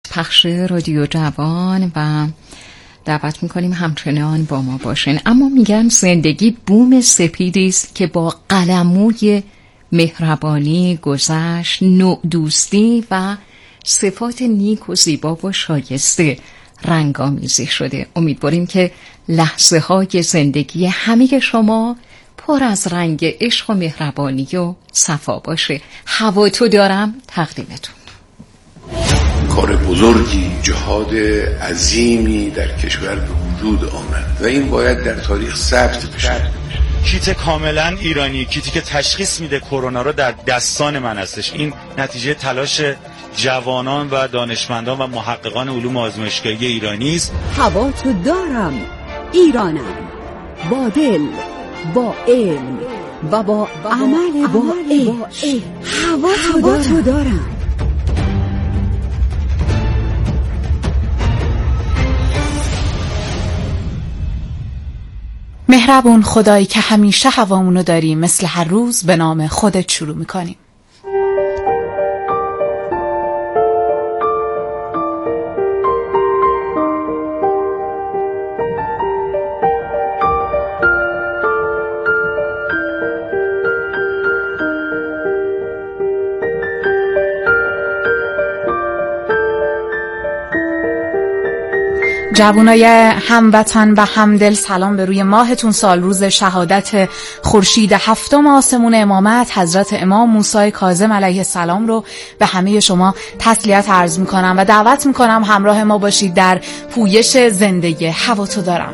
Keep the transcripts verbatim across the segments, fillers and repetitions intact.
پخش رادیو جوان و دعوت میکنیم همچنان با ما باشین. اما میگن زندگی بوم سپیدی است که با قلموی مهربانی، گذشت، نوع دوستی و صفات نیک و زیبا و شایسته رنگامیزی شده. امیدواریم که لحظه های زندگی همه شما پر از رنگ عشق و مهربانی و صفا باشه. هوا تو دارم تقدیمتون. کار بزرگی، جهاد عظیمی در کشور به وجود آمد و این باید در تاریخ ثبت بشه. کیت کاملا ایرانی، کیتی که تشخیص میده کرونا رو در دستان من هستش. این نتیجه تلاش جوانان و دانشمندان و محققان علوم آزمایشگاهی ایرانی است. هوا تو دارم، ایرانم، با دل، با علم و با عمل با عشق. هوا تو دارم. مهربون خدایی که همیشه هوامونو داریم، مثل هر روز به نام خودت شروع میکنیم. جوانای هموطن و همدل، سلام به روی ماهتون. سال روز شهادت خورشید هفتم آسمون امامت حضرت امام موسی کاظم علیه السلام رو به همه شما تسلیت عرض میکنم و دعوت میکنم همراه ما باشید در پویش زندگی هوا تو دارم.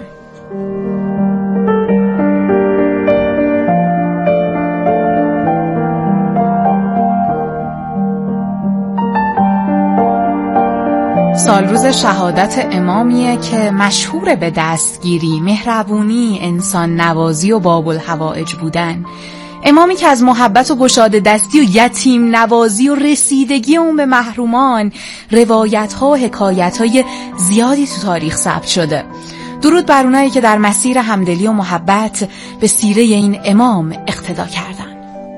سال روز شهادت امامیه که مشهور به دستگیری، مهربونی، انسان نوازی و باب الحوائج بودن. امامی که از محبت و گشاده دستی و یتیم نوازی و رسیدگی اون به محرومان روایت ها و حکایت های زیادی تو تاریخ ثبت شده. درود بر اونایی که در مسیر همدلی و محبت به سیره این امام اقتدا کردن.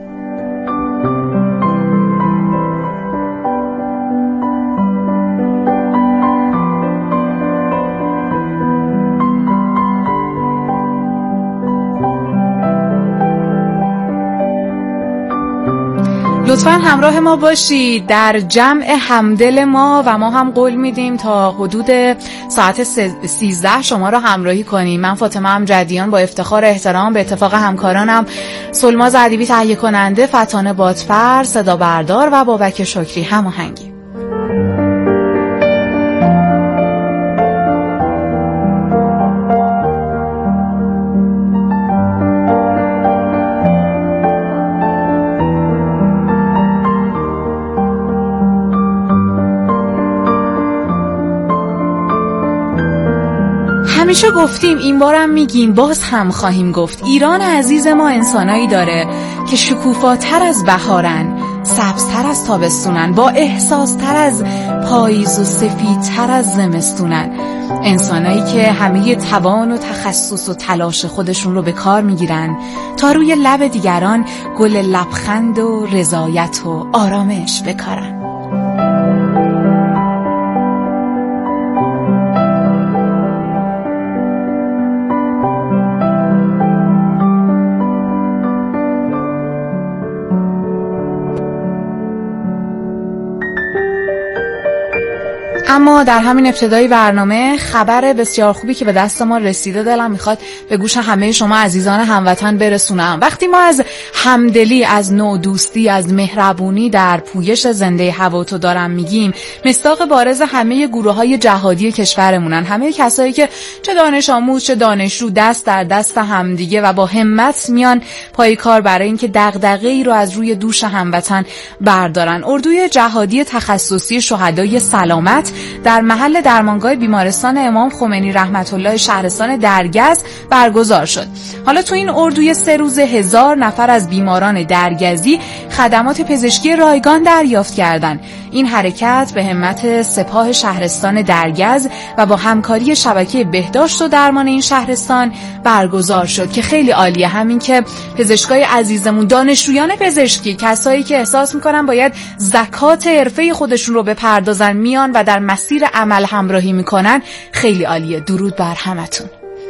لطفاً همراه ما باشید در جمع همدل ما و ما هم قول میدیم تا حدود ساعت سیزده شما رو همراهی کنیم. من فاطمه امجدیان با افتخار احترام به اتفاق همکارانم سلماز ادیبی تهیه کننده، فتانه بادفر صدا بردار و بابک شکری هماهنگی. همیشه گفتیم، این بارم میگیم، باز هم خواهیم گفت، ایران عزیز ما انسانایی داره که شکوفاتر از بهارن، سبزتر از تابستونن، با احساستر از پاییز و سفیدتر از زمستونن. انسانایی که همه توان و تخصص و تلاش خودشون رو به کار میگیرن تا روی لب دیگران گل لبخند و رضایت و آرامش بکارن. اما در همین ابتدای برنامه خبر بسیار خوبی که به دست ما رسیده دلم میخواد به گوش همه شما عزیزان هموطن برسونم. وقتی ما از همدلی، از نوع دوستی، از مهربونی در پویش زنده هوا تو دارم میگیم، مصداق بارز همه گروه‌های جهادی کشورمونن، همه کسایی که چه دانش آموز چه دانشجو دست در دست همدیگه و با همت میان پای کار برای اینکه دغدغه‌ای رو از روی دوش هموطن بردارن. اردوی جهادی تخصصی شهدای سلامت در محل درمانگاه بیمارستان امام خمینی رحمت الله شهرستان درگز برگزار شد. حالا تو این اردوی سه روزه هزار نفر از بیماران درگزی خدمات پزشکی رایگان دریافت کردند. این حرکت به همت سپاه شهرستان درگز و با همکاری شبکه بهداشت و درمان این شهرستان برگزار شد که خیلی عالیه. همین که پزشکای عزیزمون، دانشجویان پزشکی، کسایی که احساس میکنن باید زکات حرفه خودشون رو بپردازن، میان و در مسیر عمل همراهی میکنن خیلی عالیه. درود بر همتون.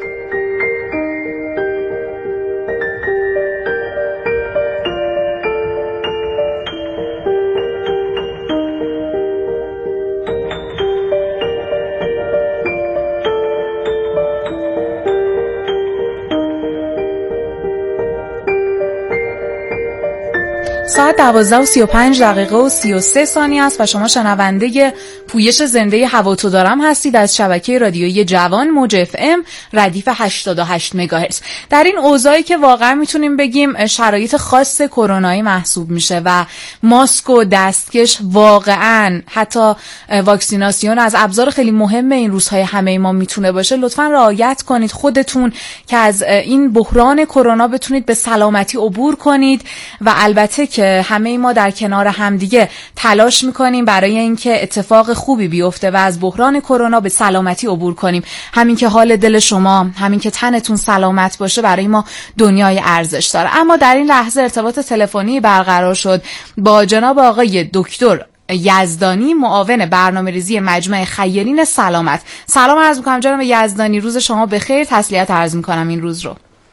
ساعت دوازده و سی و پنج دقیقه و سی و سه ثانیه است و شما شنونده پویش زنده هوا تو دارم هستید از شبکه رادیویی جوان موج اف ام ردیف هشتاد و هشت مگاهرتز. در این اوضاعی که واقعا میتونیم بگیم شرایط خاص کرونایی محسوب میشه و ماسک و دستکش واقعا حتی واکسیناسیون از ابزار خیلی مهم این روزهای همه ما میتونه باشه، لطفا رعایت کنید خودتون که از این بحران کرونا بتونید به سلامتی عبور کنید و البته که همه ما در کنار همدیگه تلاش میکنیم برای اینکه اتفاق خوبی بیفته و از بحران کرونا به سلامتی عبور کنیم. همین که حال دل شما، همین که تنتون سلامت باشه برای ما دنیای ارزش داره. اما در این لحظه ارتباط تلفنی برقرار شد با جناب آقای دکتر یزدانی، معاون برنامه‌ریزی مجمع خیرین سلامت. سلام عرض می‌کنم جناب یزدانی، روز شما بخیر. تسلیت عرض می‌کنم این روز رو.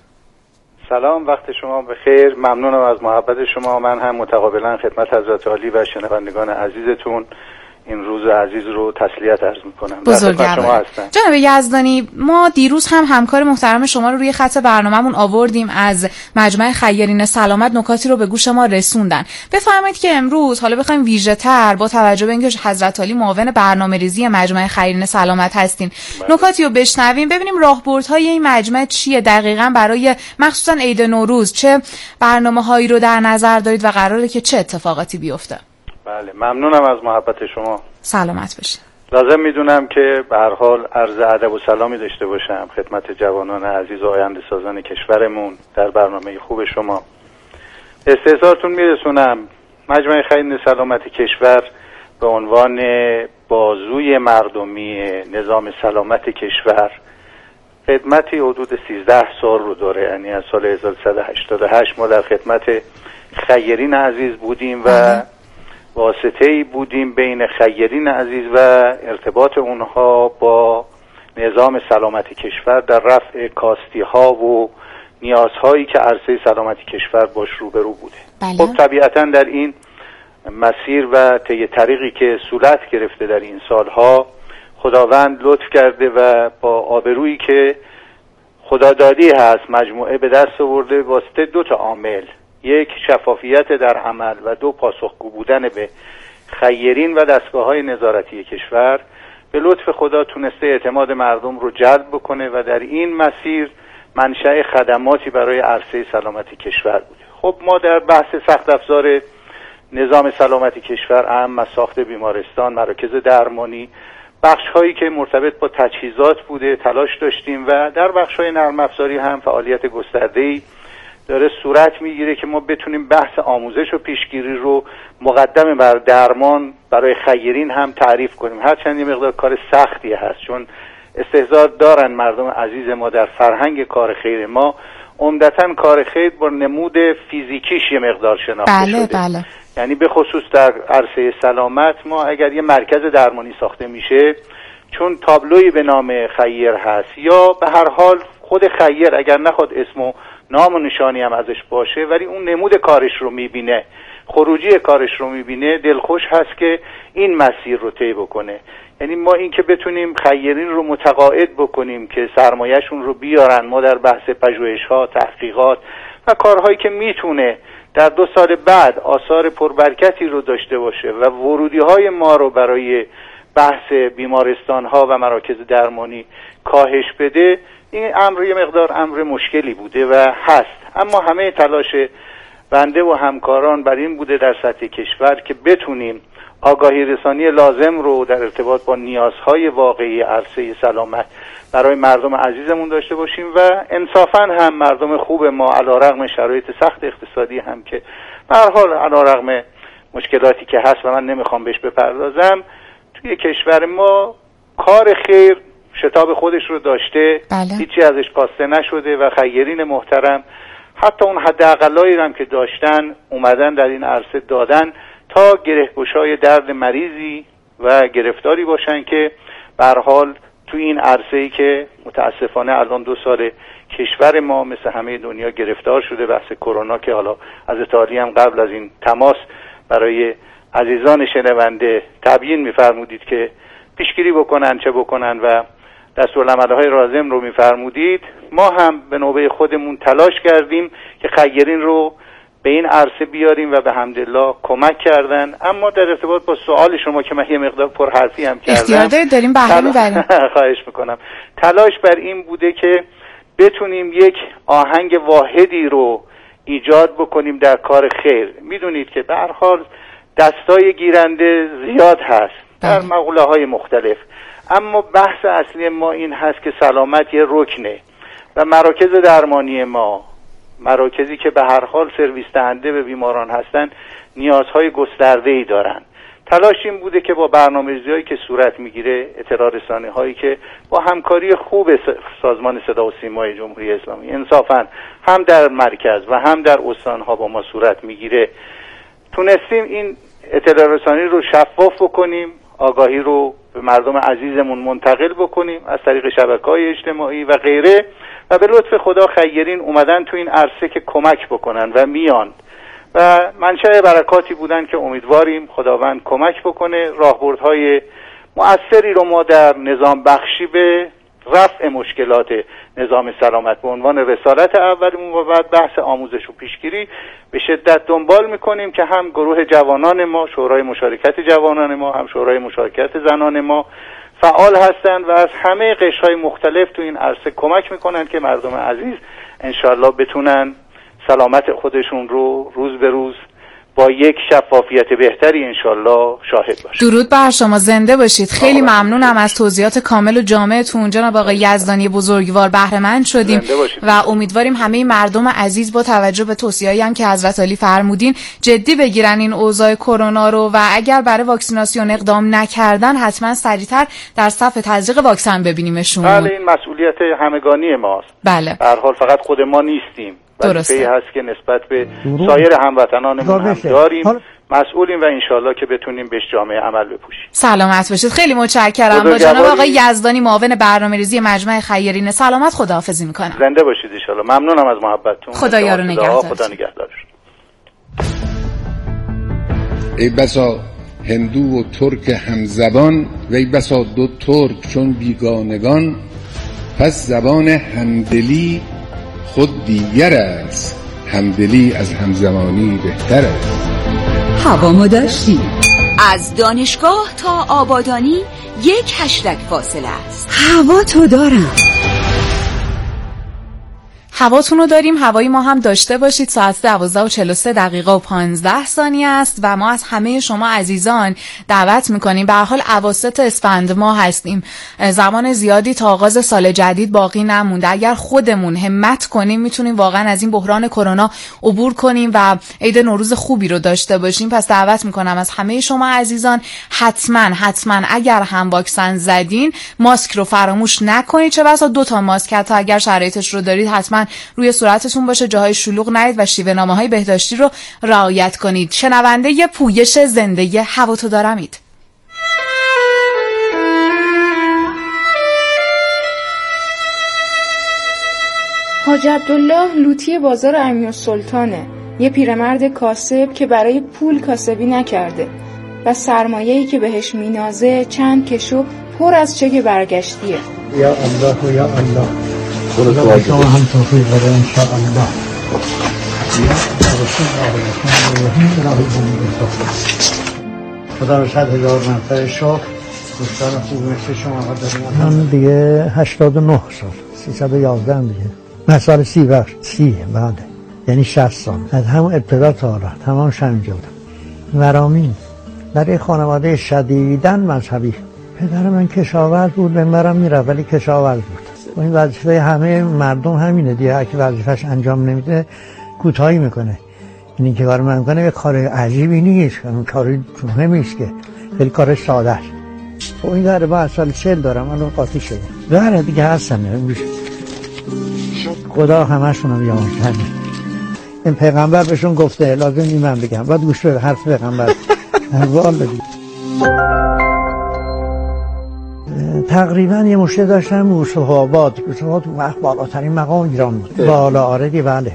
سلام، وقت شما بخیر. ممنونم از محبت شما. من هم متقابلا خدمت حضرت عالی و شنوندگان عزیزتون این روز عزیز رو تسلیت عرض میکنم. بزرگوار شما هستن. جناب یزدانی، ما دیروز هم همکار محترم شما رو روی خط برنامه‌مون آوردیم از مجمع خیرین سلامت، نکاتی رو به گوش ما رسوندن. بفرمایید که امروز حالا بخوایم ویژه‌تر با توجه به اینکه حضرت عالی معاون برنامه‌ریزی مجمع خیرین سلامت هستین، نکاتی رو بشنویم، ببینیم راهبردهای این مجمع چیه دقیقاً برای مخصوصاً عید نوروز، چه برنامه‌هایی رو در نظر دارید و قراره که چه اتفاقاتی بیفته. بله، ممنونم از محبت شما. سلامت باشید. لازم میدونم که به هر حال عرض ادب و سلامی داشته باشم خدمت جوانان عزیز و آینده سازان کشورمون در برنامه خوب شما. استحضارتون میرسونم مجمع خیرین سلامت کشور به عنوان بازوی مردمی نظام سلامت کشور خدمتی حدود سیزده سال رو داره. یعنی از سال هزار و سیصد و هشتاد و هشت ما در خدمت خیرین عزیز بودیم و واسطه‌ای بودیم بین خیرین عزیز و ارتباط اونها با نظام سلامت کشور در رفع کاستی‌ها و نیازهایی که عرصه سلامت کشور باش روبرو بوده. بله. خب طبیعتاً در این مسیر و طی طریقی که صورت گرفته در این سالها خداوند لطف کرده و با آبرویی که خدادادی هست مجموعه به دست آورده واسطه دو تا عامل، یک شفافیت در عمل و دو پاسخگو بودن به خیرین و دستگاه‌های نظارتی کشور، به لطف خدا تونسته اعتماد مردم رو جلب بکنه و در این مسیر منشأ خدماتی برای عرصه سلامتی کشور بوده. خب ما در بحث سخت افزار نظام سلامتی کشور، اهم ساخت بیمارستان، مراکز درمانی، بخش‌هایی که مرتبط با تجهیزات بوده تلاش داشتیم و در بخش‌های نرم افزاری هم فعالیت گسترده‌ای داره صورت میگیره که ما بتونیم بحث آموزش و پیشگیری رو مقدم بر درمان برای خیرین هم تعریف کنیم. هرچند یه مقدار کار سختی هست، چون استحضار دارن مردم عزیز ما در فرهنگ کار خیر ما عمدتاً کار خیر با نمود فیزیکیش یه مقدار شناخته بله، شده. بله. یعنی به خصوص در عرصه سلامت ما اگر یه مرکز درمانی ساخته میشه، چون تابلویی به نام خیر هست یا به هر حال خود خیر اگر نخواد اسم و نام و نشانی هم ازش باشه ولی اون نمود کارش رو میبینه، خروجی کارش رو میبینه، دلخوش هست که این مسیر رو طی بکنه. یعنی ما این که بتونیم خیرین رو متقاعد بکنیم که سرمایه‌شون رو بیارن، ما در بحث پژوهش‌ها، تحقیقات و کارهایی که میتونه در دو سال بعد آثار پربرکتی رو داشته باشه و ورودی‌های ما رو برای بحث بیمارستان‌ها و مراکز درمانی کاهش بده، این امر یه مقدار امر مشکلی بوده و هست. اما همه تلاش بنده و همکاران بر این بوده در سطح کشور که بتونیم آگاهی رسانی لازم رو در ارتباط با نیازهای واقعی عرصه سلامت برای مردم عزیزمون داشته باشیم و انصافاً هم مردم خوب ما علیرغم شرایط سخت اقتصادی هم که به هر حال علیرغم مشکلاتی که هست و من نمیخوام بهش بپردازم، توی کشور ما کار خیر شتاب خودش رو داشته. بله. هیچی ازش کاسته نشده و خیرین محترم حتی اون حداقلایی هم که داشتن اومدن در این عرصه دادن تا گرهگشای درد مریضی و گرفتاری باشن که به هر حال تو این عرصه‌ای که متاسفانه الان دو سال کشور ما مثل همه دنیا گرفتار شده، بحث کرونا که حالا از اطلاعی هم قبل از این تماس برای عزیزان شنونده تبیین می‌فرمودید که پیشگیری بکنن چه بکنن و دستورالعمل‌های لازم رو می‌فرمودید. ما هم به نوبه خودمون تلاش کردیم که خیرین رو به این عرصه بیاریم و به حمدالله کمک کردن. اما در ارتباط با سوال شما که من یه مقدار پرحرفی هم کردم، اختیار دارید داریم بهره می‌بریم. خواهش میکنم. تلاش بر این بوده که بتونیم یک آهنگ واحدی رو ایجاد بکنیم در کار خیر. میدونید که به هر حال دستای گیرنده زیاد هست در مقوله های مختلف، اما بحث اصلی ما این هست که سلامت یه رکنه و مراکز درمانی ما، مراکزی که به هر حال سرویس دهنده به بیماران هستن، نیازهای گسترده‌ای دارن. تلاش این بوده که با برنامه‌ریزی‌هایی که صورت میگیره، اطلاع رسانی‌هایی که با همکاری خوب سازمان صدا و سیمای جمهوری اسلامی انصافاً هم در مرکز و هم در استان‌ها با ما صورت میگیره، تونستیم این اطلاع رسانی رو شفاف بکنیم، آگاهی رو به مردم عزیزمون منتقل بکنیم از طریق شبکه‌های اجتماعی و غیره، و به لطف خدا خیرین اومدن تو این عرصه که کمک بکنن و میان و منشأ برکاتی بودن که امیدواریم خداوند کمک بکنه. راهبردهای مؤثری رو ما در نظام بخشی به رفع مشکلات نظام سلامت به عنوان رسالت اولمون و بعد بحث آموزش و پیشگیری به شدت دنبال میکنیم که هم گروه جوانان ما، شورای مشارکت جوانان ما، هم شورای مشارکت زنان ما فعال هستند و از همه قشرهای مختلف تو این عرصه کمک میکنن که مردم عزیز انشالله بتونن سلامت خودشون رو روز به روز با یک شفافیت بهتری انشالله شاهد باشید. درود بر شما، زنده باشید. خیلی ممنونم از توضیحات کامل و جامعتون جناب آقای یزدانی بزرگوار، بهره مند شدیم و امیدواریم همه مردم عزیز با توجه به توصیه‌ای هم که حضرت علی فرمودین جدی بگیرن این اوضاع کرونا رو و اگر برای واکسیناسیون اقدام نکردن حتما سریعتر در صف تزریق واکسن ببینیمشون. بله، این مسئولیت همگانی ماست. بله. به هر حال فقط خود ما نیستیم. درسته. هست که نسبت به سایر هموطنانمون هم داریم، مسئولیم و انشالله که بتونیم بهش جامعه عمل بپوشیم. سلامت باشید. خیلی متشکرم. با جناب آقای یزدانی معاون برنامه‌ریزی مجمع خیرین سلامت خداحافظی میکنم. زنده باشید انشالله. ممنونم از محبتتون. خدا یار و نگهدار. خدا نگهدارش. ای بسا هندو و ترک همزبان و ای بسا دو ترک چون بیگانگان، پس زبان همدلی خود دیگر است، همدلی از همزمانی بهتر است. هوا ما داشتی از دانشگاه تا آبادانی یک هشتگ فاصله است. هوا تو دارم. هواتون رو داریم، هوایی ما هم داشته باشید. ساعت دوازده و چهل و سه دقیقه و پانزده ثانیه است و ما از همه شما عزیزان دعوت میکنیم. به هر حال اواسط اسفند ما هستیم، زمان زیادی تا آغاز سال جدید باقی نمونده. اگر خودمون همت کنیم میتونیم واقعا از این بحران کرونا عبور کنیم و عید نوروز خوبی رو داشته باشیم. پس دعوت میکنم از همه شما عزیزان حتما حتما اگر هم واکسن زدین ماسک رو فراموش نکنید، چه بسا دو تا ماسک حتی اگر شرایطش رو دارید حتما روی صورتتون باشه، جاهای شلوغ نرید و شیوه‌نامه‌های بهداشتی رو رعایت کنید. شنونده ی پویش زنده هوا تو دارمید. حاج عبدالله لوطی بازار امیرالسلطانه، یه پیرمرد کاسب که برای پول کاسبی نکرده و سرمایه‌ای که بهش مینازه چند کشو پر از چک برگشتیه. یا الله و یا الله، خدا شما هم توفیق بده انشاءالله. خدا رو صد هزار منفع شکر. دوستان خوب مثل شما داریم. من دیگه هشتاد و نه سال، سیصد و یازده دیگه. من سال سی بخش سی بعد یعنی شصت سال از همون ابتدا تا حالا تمام شنجه بودم. ورامین برای خانواده شدیداً مذهبی. پدر من کشاورز بود، به مرم میرفت ولی کشاورز بود. و این وظیفه همه مردم همینه دیگه، اگه وظیفه‌اش انجام نمیده کوتاهی میکنه. اینی که کار من میکنه یه کار عجیبی نیست، اون کاری مهمی است که خیلی کارش ساده است. و این داره با سال چهل دارم، الان قاطی شده. داره دیگه هستن میشه. خدا همشون رو بیامرزه. این پیغمبر بهشون گفته، لازم نیست من بگم، بعد گوش بده حرف پیغمبر. والله تقریبا یه مشکل داشتم یوسف آباد. یوسف آباد تو وقت بالاترین مقام ایران بود. بالا آردی بله.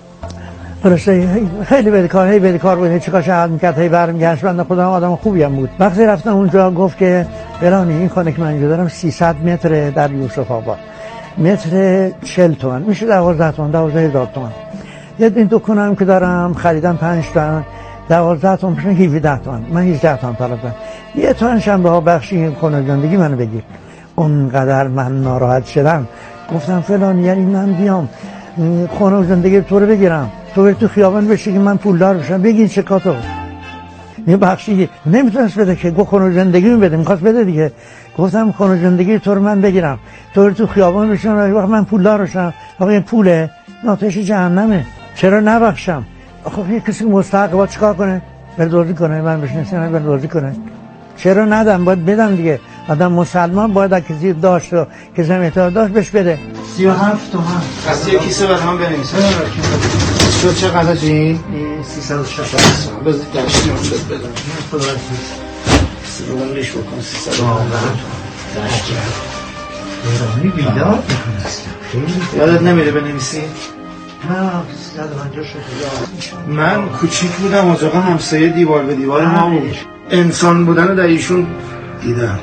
درسته خیلی بدهکار هی بدهکار بود، چیکار شاید میکرد هی برمیگشت. بنده خدا آدم خوبی هم بود. وقتی رفتم اونجا گفت که فلانی این خانه که من اینجا دارم سیصد متر در یوسف آباد، متر چهل تومن میشه دوازده تومن، دوازده هزار تومن. یه این دکونم که دارم خریدم پنج تومن، دوازده تومن میشه هفده تومن. من هجده تومن طلب کردم. یه تومن شم به ها بخشی خونه زندگی منو بگیر. اونقدر من ناراحت شدم. گفتم فلان یعنی من بیام خونه زندگی تو رو بگیرم، تو بری تو خیابان بشی که من پولدار بشم، بگین چه کاتو یه بخشی نمیتونست بده که گفت خونه زندگی می بده، میخواست بده دیگه. گفتم خونه زندگی تو رو من بگیرم، تو بری تو خیابان بشم وقت من پولدار بشم. آقا این پوله آتش جهنمه، چرا نبخشم؟ آخه یه کسی مستحق باید چیکار کنه؟ بردوزی کنه، من بشنسه بردوزی کنه. چرا ندم؟ باید بدم دیگه. آدم مسلمان باید کسی داشت و کسی هم اعتقاد داشت بهش بده. سی و هفت تومن. از یه کیسه برای من بنویسه. شد چقدر جی؟ سیصد و شصت تومن. بذارید داشتیم شد بدم. خدا رسید. رو لیش بکن سیصد و پنجاه. داشت کرد. ایرانی بیدار بکنستم. یادت نمیره بنویسی؟ نه سیصد و پنجاه شد. من کوچیک بودم از آقا همسایه دیوار به دیوار ما بود. انسان بودن رو در ایشون دیدم.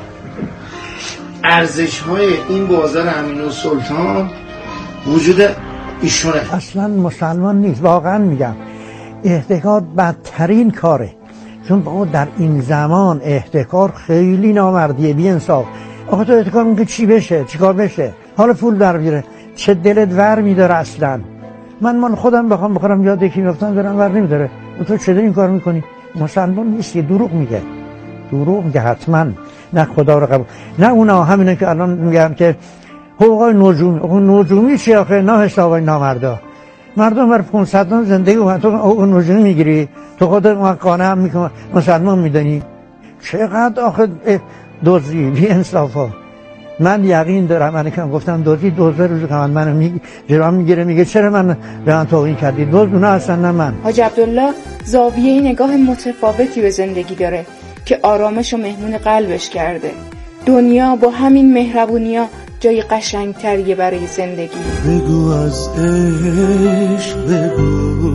ارزش های این بازار امین‌السلطان وجود ایشونه. اصلا مسلمان نیست، واقعا میگم. احتکار بدترین کاره، چون با در این زمان احتکار خیلی نامردیه، بی انصاف. آقا تو احتکار میگه چی بشه، چی کار بشه، حالا پول در بیاره، چه دلت ور میداره اصلا. من من خودم بخوام بخورم یاد یکی میفتم برم ور نمیداره. تو چه این کار میکنی؟ مسلمان نیست، یه دروغ میگه، دروغ میگه حتما. نه خدا رو قبول، نه اونا همینه که الان میگن که حقوق نجومی. حقوق نجومی چی آخه؟ نه حسابای نامردا. مردم بر پانصد تا زندگی و تو حقوق نجومی میگیری، تو خود قانع هم میکنی مسلمان میدونی. چقدر آخه دزدی، بی انصافا. من یقین دارم، من که گفتم دزدی دوزه روز که من منو میگه جرام میگیره، میگه چرا من به من توهین کردی؟ دزد اونا هستن نه من. حاج عبدالله زاویه نگاه متفاوتی به زندگی داره که آرامش و مهمون قلبش کرده. دنیا با همین مهربونیا جای قشنگتریه برای زندگی. بگو از عشق بگو،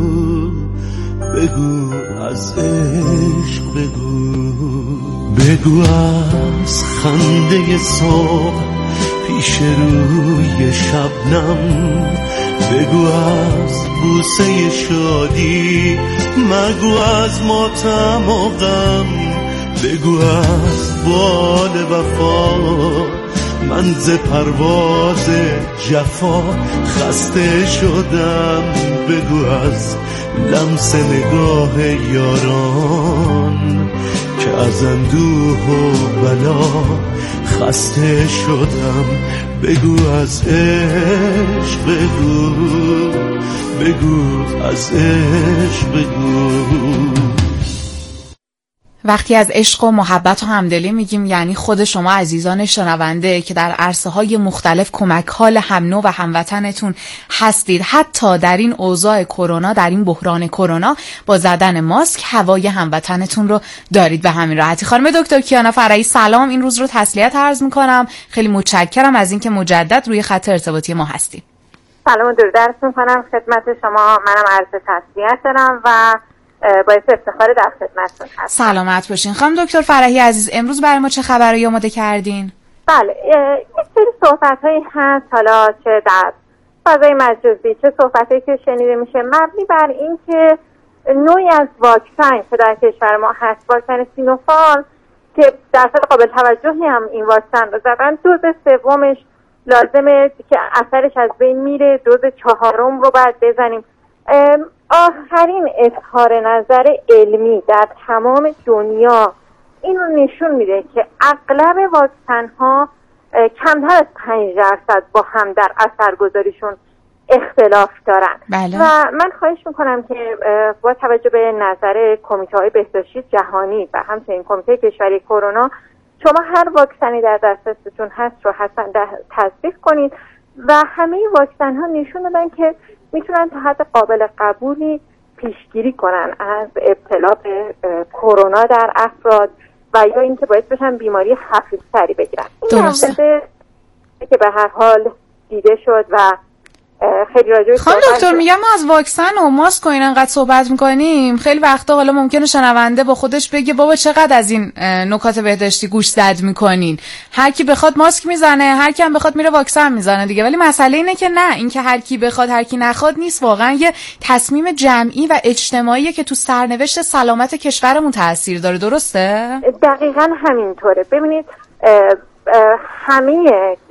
بگو از عشق بگو، بگو از خنده صبح پیش روی شبنم، بگو از بوسه شادی، مگو از ماتم و غم، بگو از بال وفا من ز پرواز جفا خسته شدم، بگو از لمس نگاه یاران که از اندوه و بلا خسته شدم، بگو از عشق بگو، بگو از عشق بگو. وقتی از عشق و محبت و همدلی میگیم یعنی خود شما عزیزان شنونده که در عرصه های مختلف کمک حال هم نوع و هموطنتون هستید. حتی در این اوضاع کرونا، در این بحران کرونا، با زدن ماسک هوای هموطنتون رو دارید به همین راحتی. خانم دکتر کیانا فرحی سلام، این روز رو تسلیت عرض میکنم. خیلی متشکرم از اینکه مجدد روی خط ارتباطی ما هستید. سلام و درود عرض میکنم خدمت شما. منم عرض تسلیت دارم و باعث افتخار در خدمتتون هستم. سلامت باشین. خانم دکتر فرحی عزیز، امروز برای ما چه خبرایی آماده کردین؟ بله، یک سری صحبت‌هایی هست، حالا چه در فضای مجازی چه صحبتایی که شنیده میشه، مبنی بر این که نوعی از واکسن که در کشور ما هست، واکسن سینوفارم که درصد قابل توجهی هم این واکسن رو زدن، دوز سومش لازمه که اثرش از بین میره، دوز چهارم رو باید بزنیم. آخرین اظهار نظر علمی در تمام دنیا این رو نشون میده که اغلب واکسن ها کمتر از پنج درصد با هم در اثرگذاریشون اختلاف دارن. بله. و من خواهش میکنم که با توجه به نظر کمیته های بهداشتی جهانی و همچنین کمیته کشوری کرونا، شما هر واکسنی در دسترستون هست رو حتما تصدیق کنید و همه واکسن ها نشون دادن که میتونن تا حد قابل قبولی پیشگیری کنن از ابتلا به کرونا در افراد و یا اینکه باعث بشن بیماری خفیفتری بگیرن. این مسئله که به هر حال دیده شد و خیلی راجعش خانم دکتر میگم ما از واکسن و ماسک و این انقدر صحبت میکنیم، خیلی وقتا حالا ممکنه شنونده با خودش بگه بابا چقدر از این نکات بهداشتی گوش زد میکنین، هر کی بخواد ماسک میزنه، هر کی هم بخواد میره واکسن میزنه دیگه. ولی مسئله اینه که نه، این که هر کی بخواد هر کی نخواد نیست، واقعا یه تصمیم جمعی و اجتماعیه که تو سرنوشت سلامت کشورمون تاثیر داره. درسته؟ دقیقاً همینطوره. ببینید همه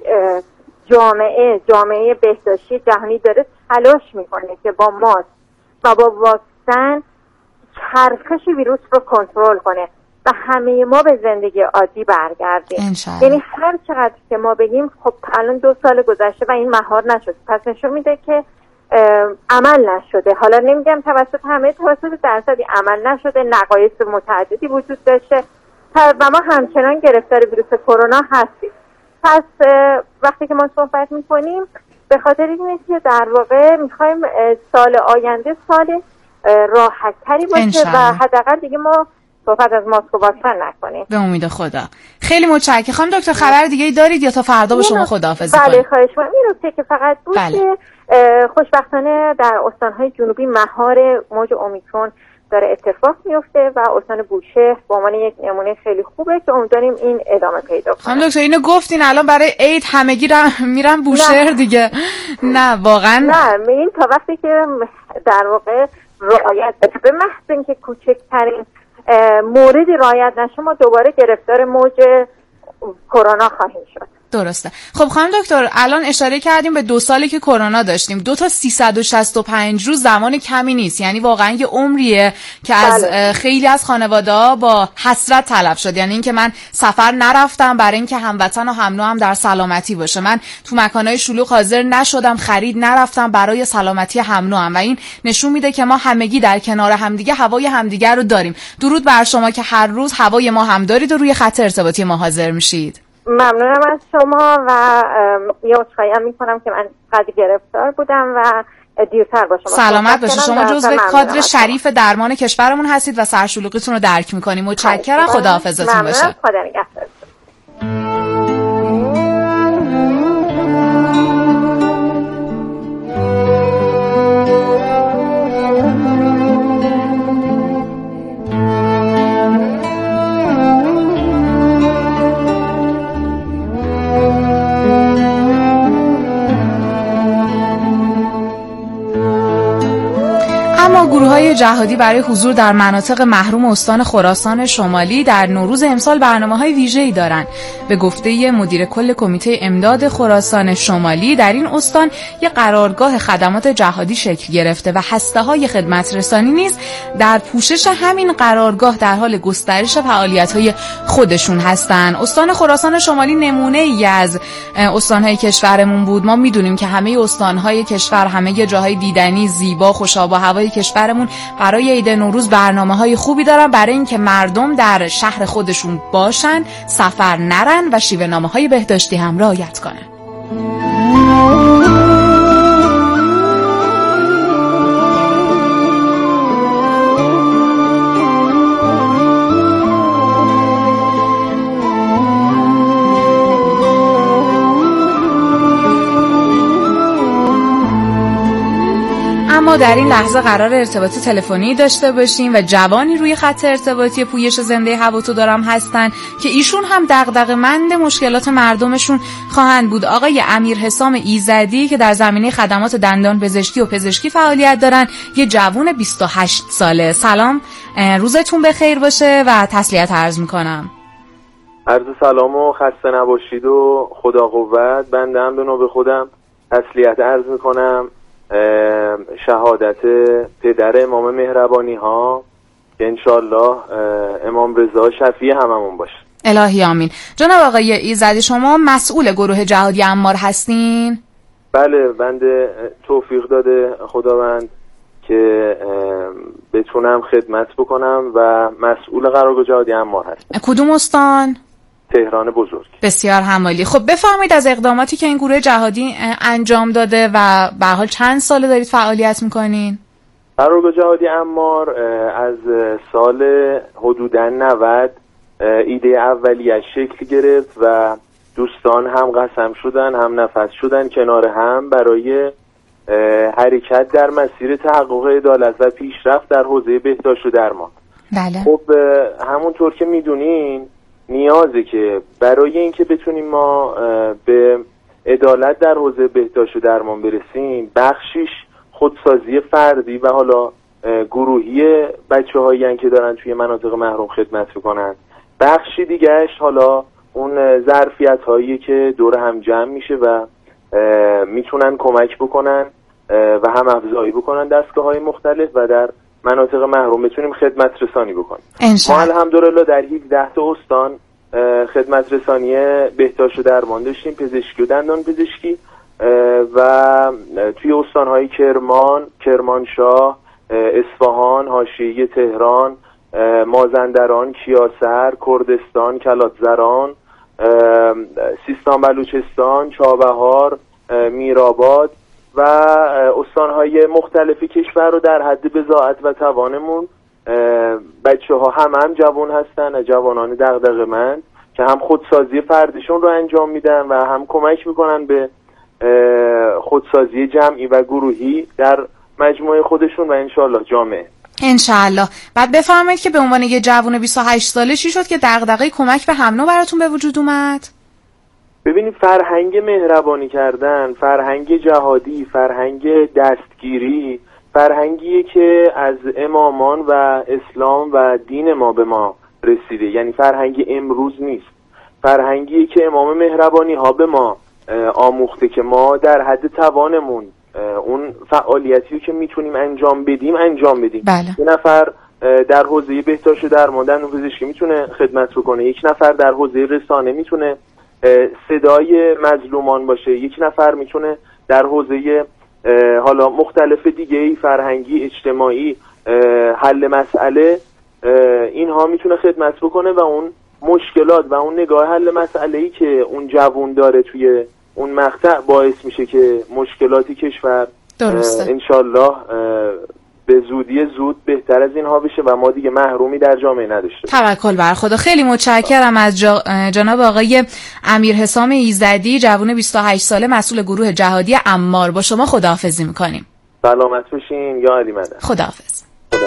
جامعه جامعه بهداشتی جهانی داره تلاش میکنه که با ماسک و با واکسن چرخش ویروس رو کنترل کنه و همه ما به زندگی عادی برگردیم. یعنی هر چقدر که ما بگیم خب الان دو سال گذشته و این مهار نشد، پس نشون میده که عمل نشده. حالا نمیگم توسط همه، توسط درصدی عمل نشده، نقایص متعددی وجود داشته و ما همچنان گرفتار ویروس کرونا هستیم. پس وقتی که ما صحبت میکنیم به خاطر اینه که در واقع میخوایم سال آینده سال راحت تری باشه و حداقل دیگه ما صحبت از ماسک و واکسن نکنیم. به امید خدا. خیلی متشکرم. خانم دکتر خبر دیگه ای دارید یا تا فردا با شما خداحافظی کنیم؟ بله خواهش می‌کنم. این نکته که فقط بود که خوشبختانه در استان‌های جنوبی مهار موج اومیکرون داره اتفاق میفته و استان بوشهر به عنوان یک نمونه خیلی خوبه که امیدواریم این ادامه پیدا کنه. خانم دکتر اینو گفتین الان برای عید همگی میرن بوشهر دیگه. نه واقعا نه، این تا وقتی که در واقع رعایت بشه، به محض اینکه کوچکترین موردی رعایت نشه ما دوباره گرفتار موج کرونا خواهیم شد. درسته. خب خانم دکتر الان اشاره کردیم به دو سالی که کرونا داشتیم. دو تا سیصد و شصت و پنج روز زمان کمی نیست، یعنی واقعا یه عمریه که از بله. خیلی از خانواده‌ها با حسرت تلف شد. یعنی اینکه من سفر نرفتم برای اینکه هموطن و هم نوع هم در سلامتی باشه، من تو مکان‌های شلوغ حاضر نشدم، خرید نرفتم برای سلامتی هم نوعم و این نشون میده که ما همگی در کنار همدیگه هوای همدیگه رو داریم. درود بر شما که هر روز هوای ما هم دارید و روی خط ارتباطی ما حاضر میشید. ممنونم از شما و یه عذرخواهی هم میکنم که من قدر گرفتار بودم و دیرتر با شما سلامت باشید. شما جزو کادر شریف درمان کشورمون هستید و سرشلوغیتون رو درک میکنیم. متشکرم. خداحافظتون باشه. ممنونم. خدا نگهدار. اما گروه‌های جهادی برای حضور در مناطق محروم استان خراسان شمالی در نوروز امسال برنامه‌های ویژه‌ای دارند. به گفته مدیر کل کمیته امداد خراسان شمالی در این استان یک قرارگاه خدمات جهادی شکل گرفته و هسته‌های خدمت رسانی نیز در پوشش همین قرارگاه در حال گسترش فعالیت‌های خودشون هستند. استان خراسان شمالی نمونه‌ای از استان‌های کشورمون بود. ما می‌دونیم که همه استان‌های کشور، همه جاهای دیدنی زیبا، خوش‌آب و هوای کشورمون برای عید نوروز برنامه‌های خوبی دارن برای اینکه مردم در شهر خودشون باشن، سفر نرن و شیوه نامه‌های بهداشتی هم رعایت کنن. ما در این لحظه قرار ارتباط تلفنی داشته باشیم و جوانی روی خط ارتباطی پویش زنده هوا تو دارم هستن که ایشون هم دغدغه‌مند مشکلات مردمشون خواهند بود. آقای امیر حسام ایزدی که در زمینه خدمات دندان پزشکی و پزشکی فعالیت دارن، یه جوون بیست و هشت ساله. سلام، روزتون بخیر باشه و تسلیت عرض میکنم. عرض سلام و خسته نباشید و خدا قوت. بنده هم به نوبه خودم تسلیت عرض میکنم. شهادت پدر امام مهربانی ها که انشالله امام رضا شفیع هممون باشه. الهی آمین. جناب آقای ایزدی شما مسئول گروه جهادی عمار هستین؟ بله، بنده توفیق داده خداوند که بتونم خدمت بکنم و مسئول قرارگاه جهادی عمار هستم. کدوم استان؟ تهران بزرگ. بسیار همالی. خب بفرمایید از اقداماتی که این گروه جهادی انجام داده و به هر حال چند ساله دارید فعالیت میکنین؟ قرارگاه جهادی عمار از سال حدوداً نود ایده اولیه شکل گرفت و دوستان هم قسم شدن، هم نفس شدن کنار هم برای حرکت در مسیر تحقق عدالت و پیشرفت در حوزه بهداشت و درمان. بله. خب همونطور که میدونین نیازه که برای اینکه بتونیم ما به عدالت در حوزه بهداشت و درمان برسیم، بخشیش خودسازی فردی و حالا گروهی بچه هایی که دارن توی مناطق محروم خدمت میکنن، بخشی دیگهش حالا اون ظرفیت هایی که دور هم جمع میشه و میتونن کمک بکنن و هم افزایی بکنن دستگاه های مختلف و در مناطق محروم بتونیم خدمت رسانی بکنیم. ما الحمدلله در هفده تا استان خدمت رسانی بهداشت و درمان داشتیم، پزشکی و دندان پزشکی، و توی استان‌های کرمان، کرمانشاه، اصفهان، حاشیه تهران، مازندران، کیاسر، کردستان، کلاتزران، سیستان بلوچستان، چابهار، میرآباد و استان‌های مختلف کشور رو در حد بضاعت و توانمون بچه ها هم هم جوان هستن، جوانان دغدغه‌مند که هم خودسازی فردشون رو انجام میدن و هم کمک میکنن به خودسازی جمعی و گروهی در مجموعه خودشون و انشالله جامعه. انشالله. بعد بفرمایید که به عنوان یه جوان بیست و هشت ساله چی شد که دغدغه کمک به هم نوع براتون به وجود اومد؟ ببینید، فرهنگ مهربانی کردن، فرهنگ جهادی، فرهنگ دستگیری، فرهنگیه که از امامان و اسلام و دین ما به ما رسیده، یعنی فرهنگ امروز نیست، فرهنگیه که امام مهربانی ها به ما آموخته که ما در حد توانمون اون فعالیتی که میتونیم انجام بدیم انجام بدیم. بله. یه نفر در حوزه بهداشت و درمان دندون پزشکی میتونه خدمت بکنه، یک نفر در حوزه رسانه میتونه صدای مظلومان باشه، یک نفر میتونه در حوزه حالا مختلف دیگه فرهنگی، اجتماعی، حل مسئله، اینها میتونه خدمت بکنه و اون مشکلات و اون نگاه حل مسئله‌ای که اون جوون داره توی اون مقطع باعث میشه که مشکلاتی کشور انشالله به زودی زود بهتر از اینها بشه و ما دیگه محرومی در جامعه نداشته. توکل بر خدا. خیلی متشکرم از جا... جناب آقای امیر حسام ایزدی، جوان بیست و هشت ساله، مسئول گروه جهادی عمار. با شما خداحافظی میکنیم. سلامت باشین یا علی مدد. خداحافظ. خدا.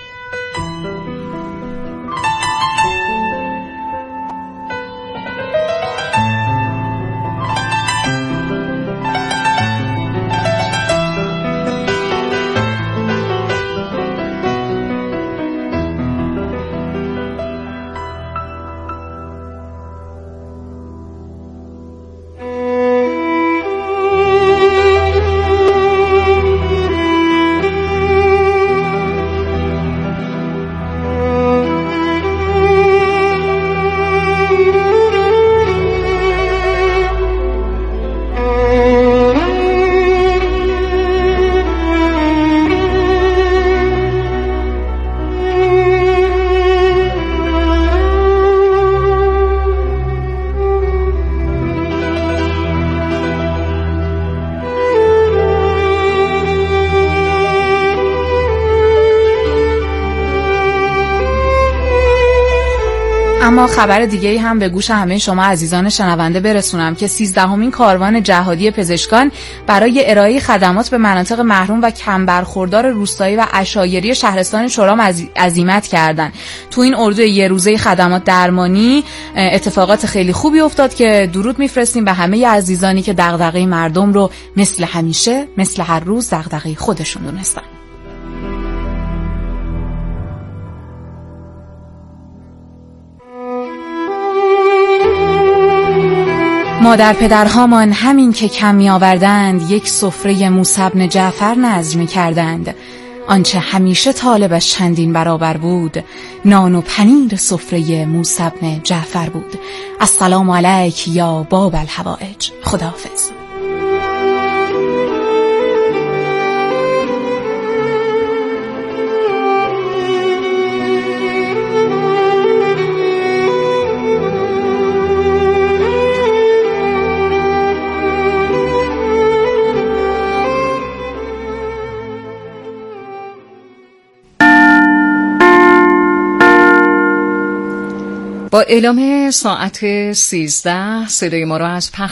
اما خبر دیگه‌ای هم به گوش همه شما عزیزان شنونده برسونم که سیزدهمین کاروان جهادی پزشکان برای ارائه خدمات به مناطق محروم و کم برخوردار روستایی و عشایری شهرستان چرام عزیمت کردند. تو این اردو یه روزه خدمات درمانی اتفاقات خیلی خوبی افتاد که درود میفرستیم به همه عزیزانی که دغدغه مردم رو مثل همیشه، مثل هر روز دغدغه خودشون دونستن. مادر پدرهامان همین که کم می آوردند یک سفره موسی بن جعفر نذر می کردند. آنچه همیشه طالبش چندین برابر بود نان و پنیر سفره موسی بن جعفر بود. السلام علیک یا باب الحوائج. خداحافظ. با اعلام ساعت سیزده صدای ما را از پخش